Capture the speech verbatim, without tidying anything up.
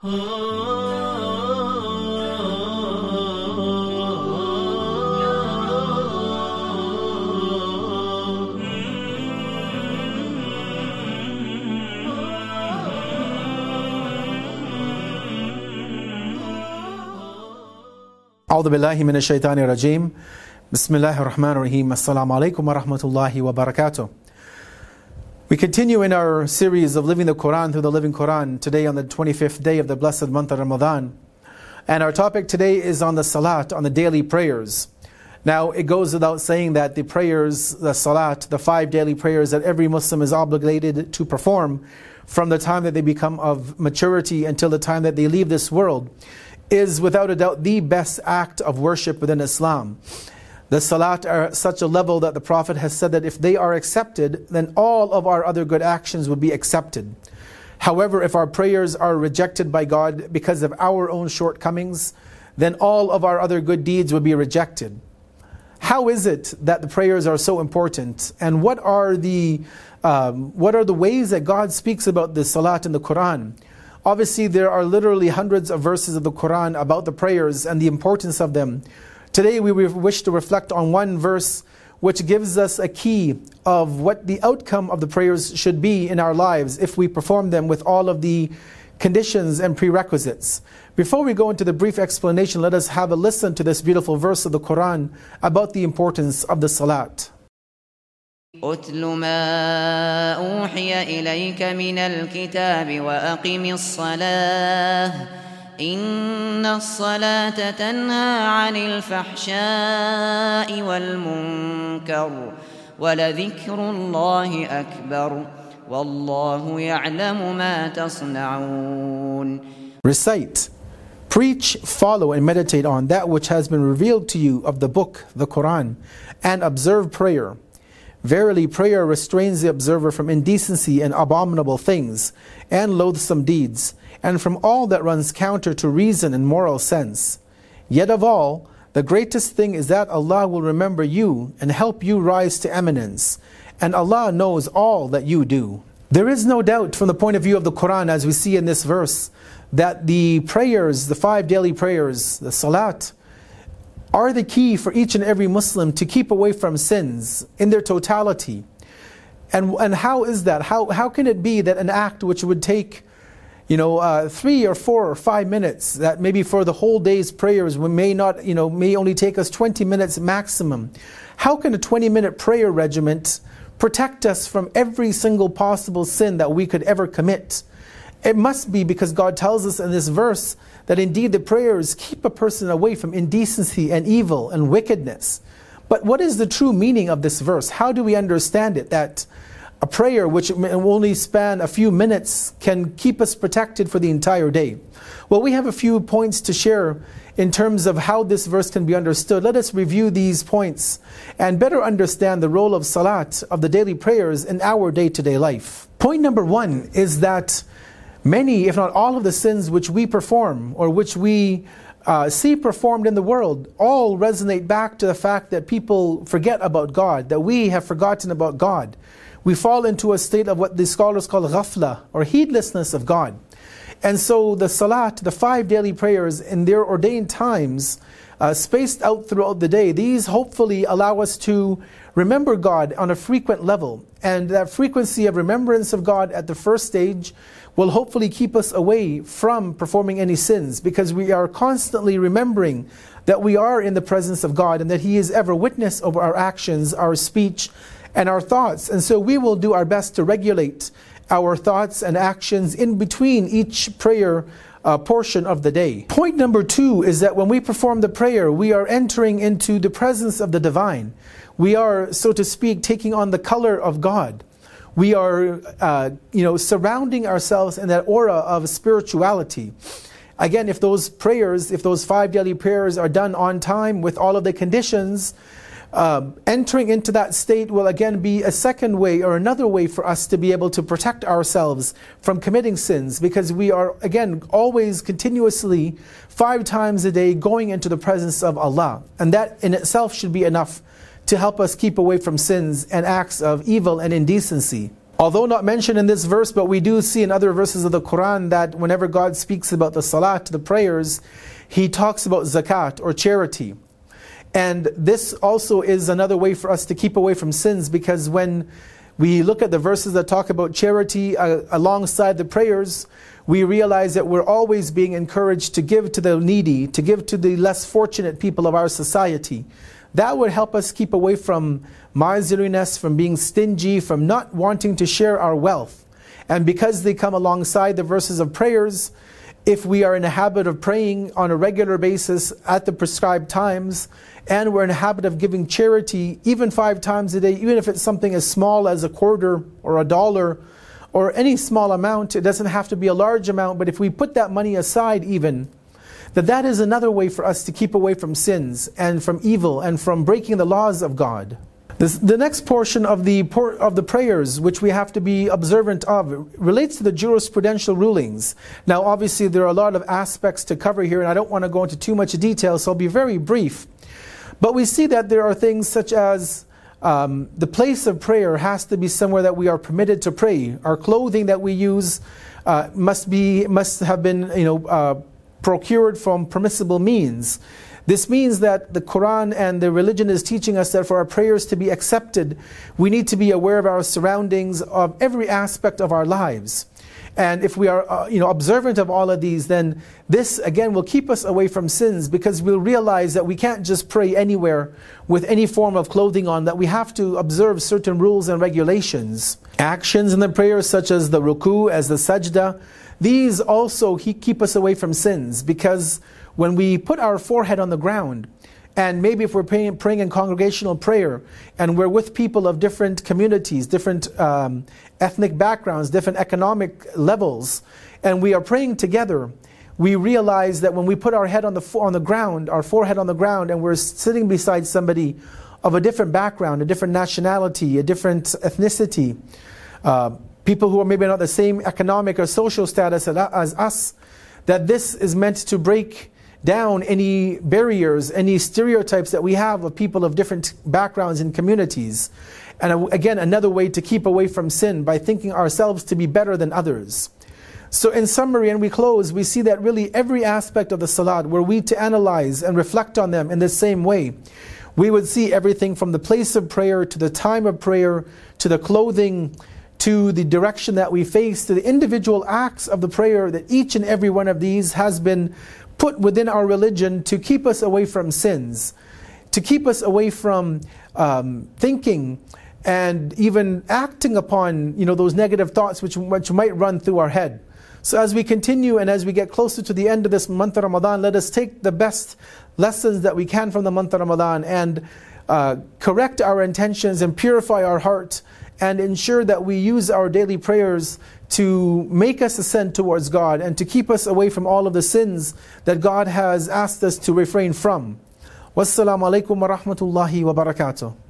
أعوذ بالله من الشيطان الرجيم بسم الله الرحمن الرحيم السلام عليكم ورحمة الله وبركاته. We continue in our series of Living the Quran through the Living Quran, today on the twenty-fifth day of the blessed month of Ramadan. And our topic today is on the Salat, on the daily prayers. Now it goes without saying that the prayers, the Salat, the five daily prayers that every Muslim is obligated to perform from the time that they become of maturity until the time that they leave this world, is without a doubt the best act of worship within Islam. The Salat are at such a level that the Prophet has said that if they are accepted, then all of our other good actions would be accepted. However, if our prayers are rejected by God because of our own shortcomings, then all of our other good deeds would be rejected. How is it that the prayers are so important? And what are the um, what are the ways that God speaks about the Salat in the Quran? Obviously, there are literally hundreds of verses of the Quran about the prayers and the importance of them. Today, we wish to reflect on one verse which gives us a key of what the outcome of the prayers should be in our lives if we perform them with all of the conditions and prerequisites. Before we go into the brief explanation, let us have a listen to this beautiful verse of the Quran about the importance of the Salat. أتل ما أوحي إليك من الكتاب وأقم الصلاة إن الصلاة تنهى عن الفحشاء والمنكر ولذكر الله أكبر والله يعلم ما تصنعون. Recite, preach, follow and meditate on that which has been revealed to you of the book, the Quran, and observe prayer. Verily, prayer restrains the observer from indecency and abominable things, and loathsome deeds, and from all that runs counter to reason and moral sense. Yet of all, the greatest thing is that Allah will remember you and help you rise to eminence, and Allah knows all that you do. There is no doubt from the point of view of the Quran, as we see in this verse, that the prayers, the five daily prayers, the Salat, are the key for each and every Muslim to keep away from sins in their totality. And and how is that? How how can it be that an act which would take, you know, uh, three or four or five minutes, that maybe for the whole day's prayers we may not, you know, may only take us twenty minutes maximum. How can a twenty minute prayer regiment protect us from every single possible sin that we could ever commit? It must be because God tells us in this verse that indeed the prayers keep a person away from indecency and evil and wickedness. But what is the true meaning of this verse? How do we understand it? That a prayer which will only span a few minutes can keep us protected for the entire day. Well, we have a few points to share in terms of how this verse can be understood. Let us review these points and better understand the role of Salat, of the daily prayers, in our day-to-day life. Point number one is that many, if not all of the sins which we perform or which we uh, see performed in the world all resonate back to the fact that people forget about God, that we have forgotten about God. We fall into a state of what the scholars call ghafla, or heedlessness of God. And so the Salat, the five daily prayers in their ordained times, uh, spaced out throughout the day, these hopefully allow us to remember God on a frequent level. And that frequency of remembrance of God at the first stage will hopefully keep us away from performing any sins, because we are constantly remembering that we are in the presence of God and that He is ever witness over our actions, our speech, and our thoughts. And so we will do our best to regulate our thoughts and actions in between each prayer uh, portion of the day. Point number two is that when we perform the prayer, we are entering into the presence of the divine. We are, so to speak, taking on the color of God. We are, uh, you know, surrounding ourselves in that aura of spirituality. Again, if those prayers, if those five daily prayers are done on time with all of the conditions, uh, entering into that state will again be a second way or another way for us to be able to protect ourselves from committing sins, because we are, again, always continuously, five times a day, going into the presence of Allah. And that in itself should be enough to help us keep away from sins and acts of evil and indecency. Although not mentioned in this verse, but we do see in other verses of the Quran that whenever God speaks about the salat, the prayers, He talks about zakat or charity. And this also is another way for us to keep away from sins, because when we look at the verses that talk about charity uh, alongside the prayers, we realize that we're always being encouraged to give to the needy, to give to the less fortunate people of our society. That would help us keep away from miserliness, from being stingy, from not wanting to share our wealth. And because they come alongside the verses of prayers, if we are in a habit of praying on a regular basis at the prescribed times, and we're in a habit of giving charity even five times a day, even if it's something as small as a quarter or a dollar or any small amount, it doesn't have to be a large amount, but if we put that money aside even, that that is another way for us to keep away from sins and from evil and from breaking the laws of God. This, the next portion of the of the prayers, which we have to be observant of, relates to the jurisprudential rulings. Now obviously there are a lot of aspects to cover here, and I don't want to go into too much detail, so I'll be very brief. But we see that there are things such as um, the place of prayer has to be somewhere that we are permitted to pray. Our clothing that we use uh, must be must have been you know uh, procured from permissible means. This means that the Quran and the religion is teaching us that for our prayers to be accepted, we need to be aware of our surroundings, of every aspect of our lives. And if we are uh, you know, observant of all of these, then this again will keep us away from sins, because we'll realize that we can't just pray anywhere with any form of clothing on, that we have to observe certain rules and regulations. Actions in the prayers such as the ruku, as the sajda, these also keep us away from sins, because when we put our forehead on the ground, and maybe if we're praying, praying in congregational prayer, and we're with people of different communities, different um, ethnic backgrounds, different economic levels, and we are praying together, we realize that when we put our head on the on the ground, our forehead on the ground, and we're sitting beside somebody of a different background, a different nationality, a different ethnicity, uh, people who are maybe not the same economic or social status as us, that this is meant to break down any barriers, any stereotypes that we have of people of different backgrounds and communities. And again, another way to keep away from sin, by thinking ourselves to be better than others. So in summary, and we close, we see that really every aspect of the salat, were we to analyze and reflect on them in the same way, we would see everything from the place of prayer, to the time of prayer, to the clothing, to the direction that we face, to the individual acts of the prayer, that each and every one of these has been put within our religion to keep us away from sins, to keep us away from um, thinking and even acting upon you know those negative thoughts which, which might run through our head. So as we continue and as we get closer to the end of this month of Ramadan, let us take the best lessons that we can from the month of Ramadan, and uh, correct our intentions and purify our heart, and ensure that we use our daily prayers to make us ascend towards God, and to keep us away from all of the sins that God has asked us to refrain from. Wassalamu alaikum wa rahmatullahi wa barakatuh.